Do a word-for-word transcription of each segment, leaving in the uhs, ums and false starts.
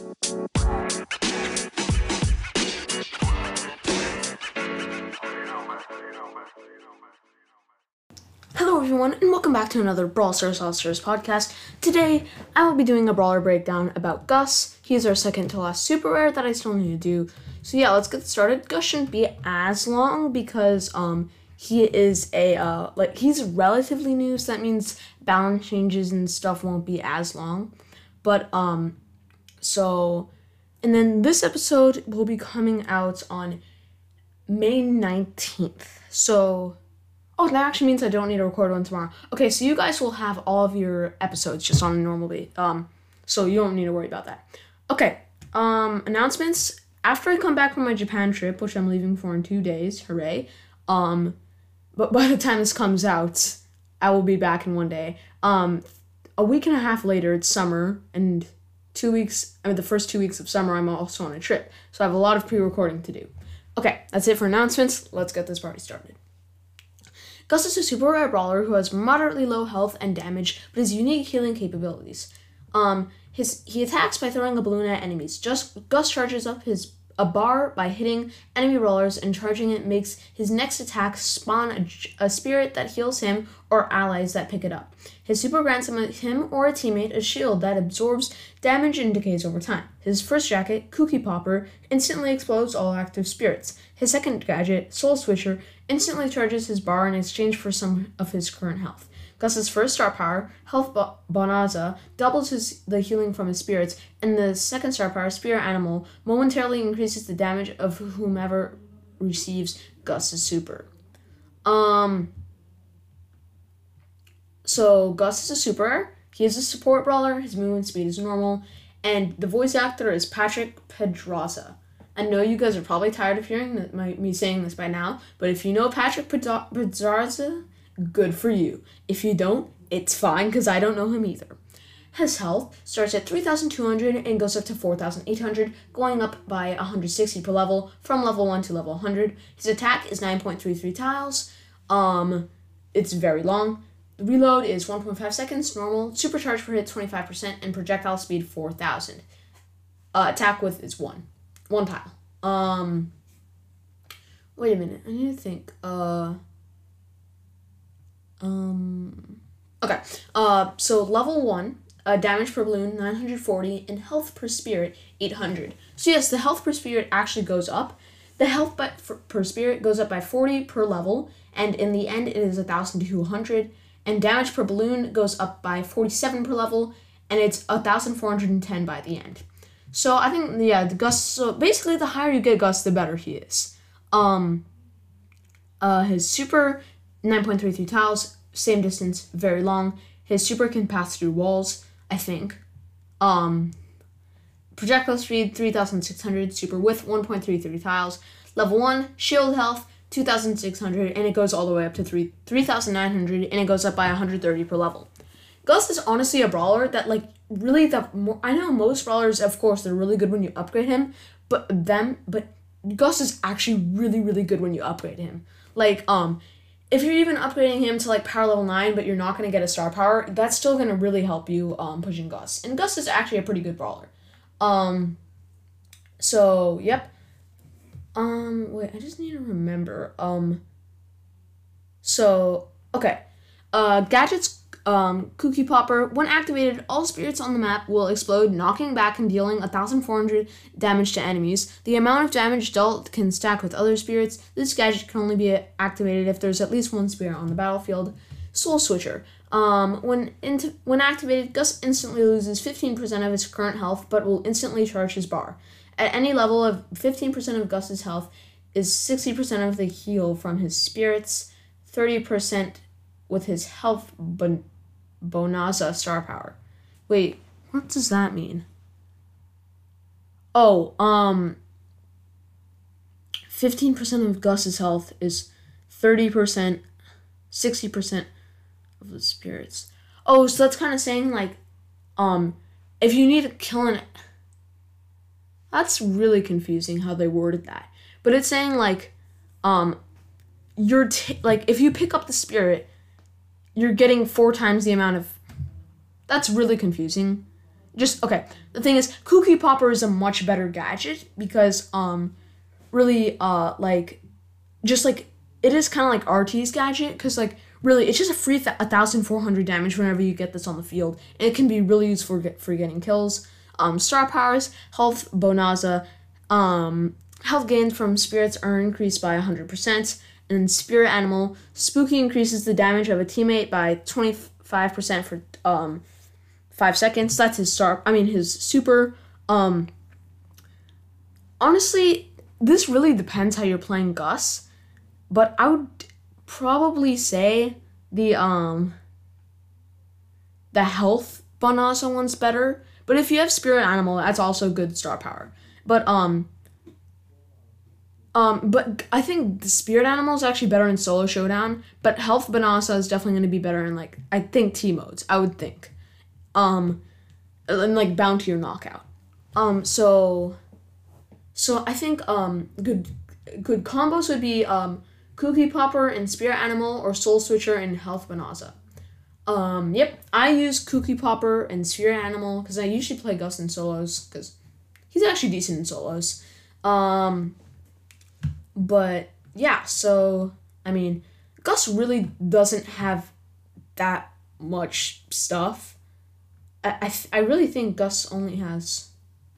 Hello everyone, and welcome back to another Brawl Stars All Stars podcast. Today, I will be doing a brawler breakdown about Gus. He is our second to last super rare that I still need to do. So yeah, let's get started. Gus shouldn't be as long because um he is a uh like he's relatively new, so that means balance changes and stuff won't be as long. But um so and then this episode will be coming out on May nineteenth. So Oh, that actually means I don't need to record one tomorrow. Okay, so you guys will have all of your episodes just on a normal beat. Um, so you don't need to worry about that. Okay, um, announcements. After I come back from my Japan trip, which I'm leaving for in two days, hooray. Um, but by the time this comes out, I will be back in one day. Um, a week and a half later, it's summer, and two weeks, I mean, the first two weeks of summer, I'm also on a trip. So I have a lot of pre-recording to do. Okay, that's it for announcements. Let's get this party started. Gus is a super rare brawler who has moderately low health and damage, but has unique healing capabilities. Um, his he attacks by throwing a balloon at enemies. Just Gus charges up his a bar by hitting enemy brawlers, and charging it makes his next attack spawn a, a spirit that heals him or allies that pick it up. His super grants him, him or a teammate a shield that absorbs damage and decays over time. His first jacket, Cookie Popper, instantly explodes all active spirits. His second gadget, Soul Switcher, instantly charges his bar in exchange for some of his current health. Gus's first star power, Health Bonanza, doubles his, the healing from his spirits, and the second star power, Spirit Animal, momentarily increases the damage of whomever receives Gus's super. Um, so Gus is a super. He is a support brawler. His movement speed is normal, and the voice actor is Patrick Pedraza. I know you guys are probably tired of hearing my, me saying this by now, but if you know Patrick Pedraza, good for you. If you don't, it's fine, because I don't know him either. His health starts at three thousand two hundred and goes up to four thousand eight hundred, going up by one hundred sixty per level from level one to level one hundred. His attack is nine point three three tiles. Um, it's very long. The reload is one point five seconds, normal. Supercharge per hit twenty-five percent, and projectile speed four thousand. Uh, attack width is one. One tile. Um, wait a minute. I need to think. Uh... Um, okay, uh, so level one, uh, damage per balloon, nine hundred forty, and health per spirit, eight hundred. So yes, the health per spirit actually goes up. The health by, for, per spirit goes up by forty per level, and in the end it is one thousand two hundred, and damage per balloon goes up by forty-seven per level, and it's one thousand four hundred ten by the end. So I think, yeah, the Gus, so basically the higher you get Gus, the better he is. Um, uh, his super, nine point three three tiles, same distance, very long. His super can pass through walls, I think. Um, projectile speed, three thousand six hundred, super width, one point three three tiles. Level one, shield health, two thousand six hundred, and it goes all the way up to three thousand nine hundred, and it goes up by one hundred thirty per level. Gus is honestly a brawler that, like, really, the more, I know most brawlers, of course, they're really good when you upgrade him, but them, but Gus is actually really, really good when you upgrade him. Like, um, if you're even upgrading him to, like, power level nine, but you're not going to get a star power, that's still going to really help you, um, pushing Gus. And Gus is actually a pretty good brawler. Um, so, yep. Um, wait, I just need to remember. Um, so, okay. Uh, gadgets, um, Cookie Popper. When activated, all spirits on the map will explode, knocking back and dealing one thousand four hundred damage to enemies. The amount of damage dealt can stack with other spirits. This gadget can only be activated if there's at least one spirit on the battlefield. Soul Switcher. Um, when into, when activated, Gus instantly loses fifteen percent of his current health, but will instantly charge his bar. At any level of fifteen percent of Gus's health is sixty percent of the heal from his spirits, thirty percent with his health bon- Bonanza star power. Wait, what does that mean? Oh, um, fifteen percent of Gus's health is thirty percent, sixty percent of the spirits. Oh, so that's kind of saying, like, um, if you need to kill an... That's really confusing how they worded that. But it's saying, like, um, you're, t- like, if you pick up the spirit, you're getting four times the amount of... That's really confusing. just, okay, the thing is, Cookie Popper is a much better gadget because, um, really, uh, like, just, like, it is kind of like R T's gadget because, like, really, it's just a free th- one thousand four hundred damage whenever you get this on the field, and it can be really useful for, get- for getting kills. Um, star powers, health, Bonaza, um, health gained from spirits are increased by one hundred percent, and spirit animal, spooky increases the damage of a teammate by twenty-five percent for, um, five seconds. That's his star, I mean, his super. Um, honestly, this really depends how you're playing Gus, but I would probably say the, um, the health Bonaza one's better. But if you have Spirit Animal, that's also good star power. But, um, um, but I think the Spirit Animal is actually better in Solo Showdown, but Health Bonaza is definitely going to be better in, like, I think T modes, I would think. Um, and, like, Bounty or Knockout. Um, so, so I think, um, good, good combos would be, um, Cookie Popper and Spirit Animal, or Soul Switcher and Health Bonaza. Um, yep, I use Cookie Popper and Spirit Animal because I usually play Gus in solos because he's actually decent in solos. Um, but yeah, so, I mean, Gus really doesn't have that much stuff. I, I, th- I really think Gus only has,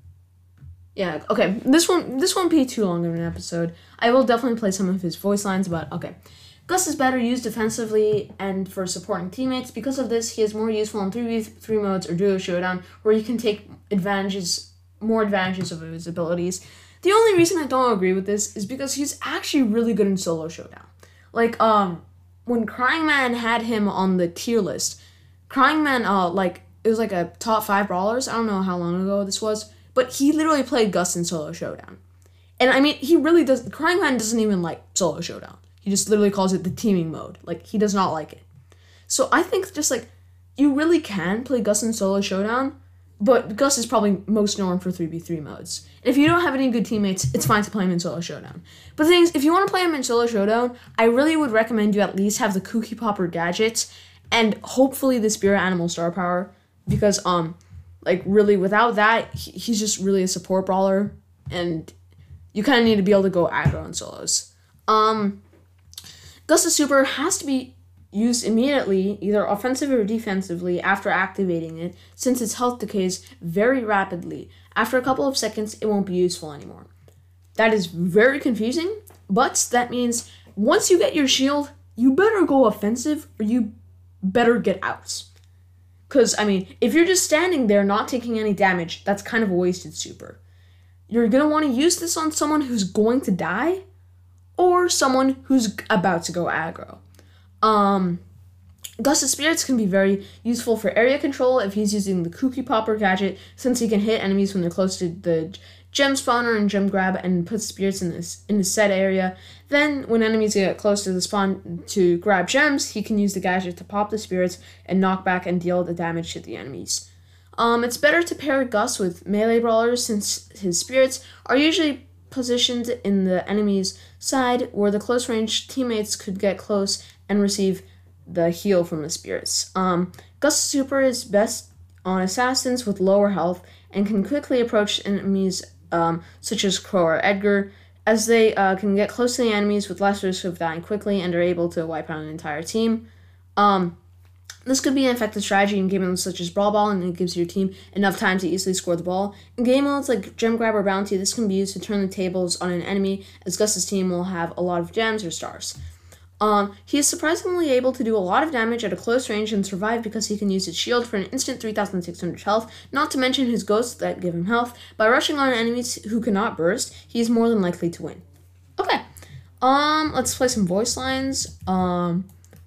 yeah, okay, this one, this won't be too long of an episode. I will definitely play some of his voice lines, but okay. Gus is better used defensively and for supporting teammates. Because of this, he is more useful in three v three modes or Duo Showdown, where you can take advantages, more advantages of his abilities. The only reason I don't agree with this is because he's actually really good in Solo Showdown. Like, um, when Crying Man had him on the tier list, Crying Man, uh, like, it was like a top five brawlers. I don't know how long ago this was, but he literally played Gus in Solo Showdown. And I mean, he really does, Crying Man doesn't even like Solo Showdown. He just literally calls it the teaming mode. Like, he does not like it. So I think just, like, you really can play Gus in Solo Showdown, but Gus is probably most known for three v three modes. And if you don't have any good teammates, it's fine to play him in Solo Showdown. But the thing is, if you want to play him in Solo Showdown, I really would recommend you at least have the Cookie Popper gadgets and hopefully the Spirit Animal star power, because, um, like, really, without that, he, he's just really a support brawler, and you kind of need to be able to go aggro in solos. Um... Gus's super has to be used immediately, either offensively or defensively, after activating it, since its health decays very rapidly. After a couple of seconds, it won't be useful anymore. That is very confusing, but that means once you get your shield, you better go offensive or you better get out. Because, I mean, if you're just standing there not taking any damage, that's kind of a wasted super. You're going to want to use this on someone who's going to die, or someone who's about to go aggro. Um, Gus's spirits can be very useful for area control if he's using the Cookie Popper gadget, since he can hit enemies when they're close to the gem spawner and gem grab and put spirits in this in the set area. Then, when enemies get close to the spawn to grab gems, he can use the gadget to pop the spirits and knock back and deal the damage to the enemies. Um, it's better to pair Gus with melee brawlers, since his spirits are usually positioned in the enemy's side, where the close range teammates could get close and receive the heal from the spirits. Um, Gus' super is best on assassins with lower health and can quickly approach enemies um, such as Crow or Edgar, as they uh, can get close to the enemies with less risk of dying quickly and are able to wipe out an entire team. Um, This could be an effective strategy in game modes such as Brawl Ball, and it gives your team enough time to easily score the ball. In game modes like Gem Grab or Bounty, this can be used to turn the tables on an enemy, as Gus's team will have a lot of gems or stars. Um, he is surprisingly able to do a lot of damage at a close range and survive because he can use his shield for an instant three thousand six hundred health, not to mention his ghosts that give him health. By rushing on enemies who cannot burst, he is more than likely to win. Okay, um, let's play some voice lines. Um...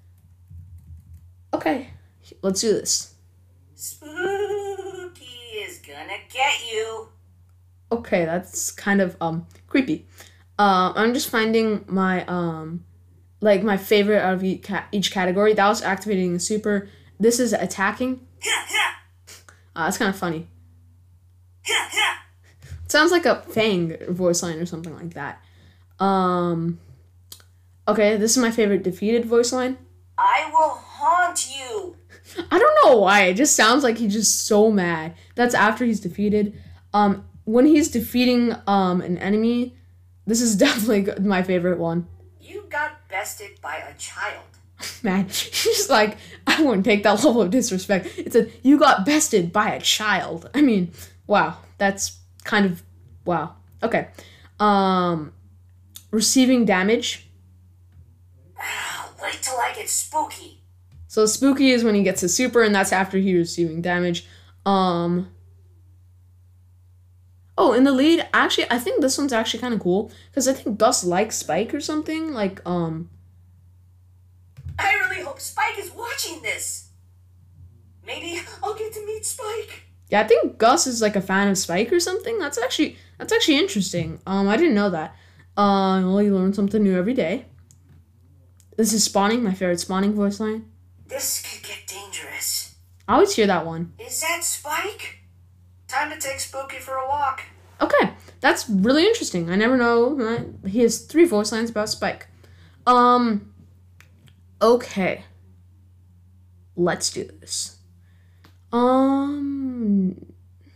Okay, let's do this. Spooky is gonna get you. Okay, that's kind of um creepy. Uh, I'm just finding my um like my favorite out of each, ca- each category. That was activating the super. This is attacking. Uh, that's kind of funny. It sounds like a Fang voice line or something like that. Um. Okay, this is my favorite defeated voice line. I will haunt you. I don't know why. It just sounds like he's just so mad. That's after he's defeated. Um, when he's defeating um an enemy, this is definitely my favorite one. You got bested by a child. Man, she's like, I wouldn't take that level of disrespect. It said, you got bested by a child. I mean, wow. That's kind of, wow. Okay. Um, receiving damage. Wait till I get spooky. So spooky is when he gets a super, and that's after he receiving damage. Um... Oh, in the lead, actually, I think this one's actually kind of cool, because I think Gus likes Spike or something, like, um... I really hope Spike is watching this. Maybe I'll get to meet Spike. Yeah, I think Gus is, like, a fan of Spike or something. That's actually, that's actually interesting. Um, I didn't know that. Uh, well, you learn something new every day. This is Spawning, my favorite Spawning voice line. This could get dangerous. I always hear that one. Is that Spike? Time to take Spooky for a walk. Okay, that's really interesting. I never know. Right? He has three voice lines about Spike. Um, okay. Let's do this. Um,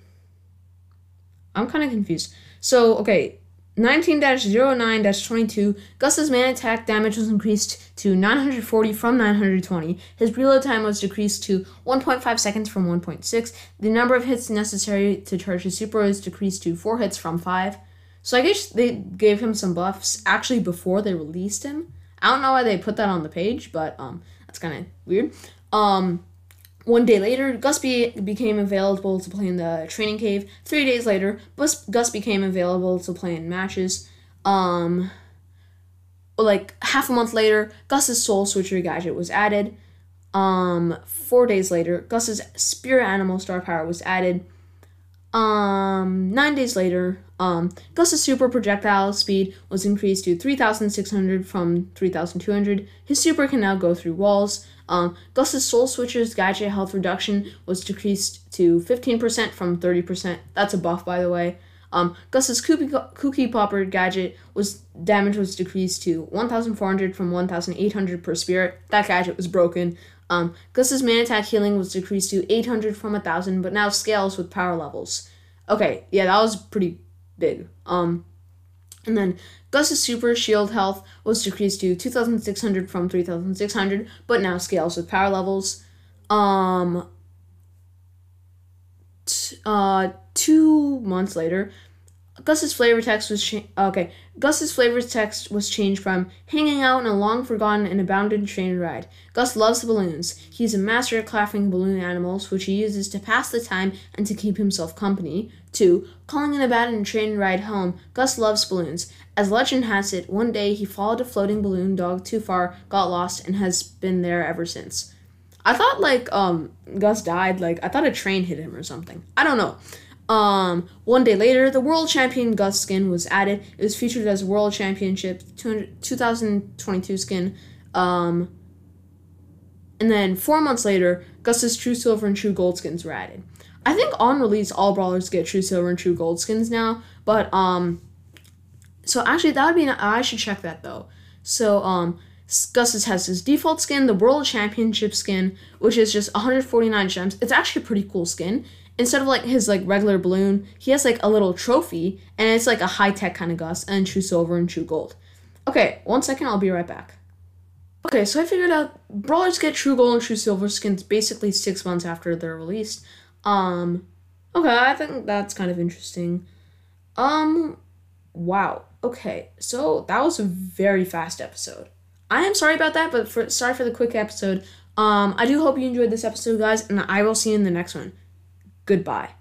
I'm kind of confused. So, okay, nineteen dash zero nine dash twenty-two, Gus's man attack damage was increased to nine hundred forty from nine hundred twenty. His reload time was decreased to one point five seconds from one point six. The number of hits necessary to charge his super was decreased to four hits from five. So I guess they gave him some buffs actually before they released him. I don't know why they put that on the page, but um, that's kind of weird. Um, one day later, Gus be- became available to play in the training cave. Three days later, Gus, Gus became available to play in matches. Um, like half a month later, Gus's Soul Switcher gadget was added. Um, four days later, Gus's Spirit Animal Star Power was added. Um, nine days later, um, Gus's super projectile speed was increased to three thousand six hundred from three thousand two hundred. His super can now go through walls. Um, Gus's Soul Switcher's gadget health reduction was decreased to fifteen percent from thirty percent. That's a buff, by the way. Um, Gus's Cookie, Cookie Popper gadget was damage was decreased to one thousand four hundred from one thousand eight hundred per spirit. That gadget was broken. Um, Gus's man attack healing was decreased to eight hundred from one thousand, but now scales with power levels. Okay, yeah, that was pretty big. Um, and then Gus's super shield health was decreased to two thousand six hundred from three thousand six hundred, but now scales with power levels. Um, t- uh, two months later, Gus's flavor text was cha- okay. Gus's flavor text was changed from hanging out in a long forgotten and abandoned train ride. Gus loves balloons. He's a master at crafting balloon animals, which he uses to pass the time and to keep himself company. To calling an abandoned train ride home. Gus loves balloons. As legend has it, one day he followed a floating balloon dog too far, got lost, and has been there ever since. I thought like um Gus died. Like I thought a train hit him or something. I don't know. Um, one day later, the World Champion Gus skin was added. It was featured as World Championship two thousand twenty-two skin. Um, and then four months later, Gus's True Silver and True Gold skins were added. I think on release, all brawlers get True Silver and True Gold skins now. But, um, so actually, that would be, an, I should check that though. So, um, Gus's has his default skin, the World Championship skin, which is just one hundred forty-nine gems. It's actually a pretty cool skin. Instead of like his like regular balloon, he has like a little trophy, and it's like a high-tech kind of Gus, and True Silver and True Gold. Okay, one second, I'll be right back. Okay, so I figured out brawlers get True Gold and True Silver skins basically six months after they're released. Um, okay, I think that's kind of interesting. Um, wow. Okay, so that was a very fast episode. I am sorry about that, but for sorry for the quick episode. Um, I do hope you enjoyed this episode, guys, and I will see you in the next one. Goodbye.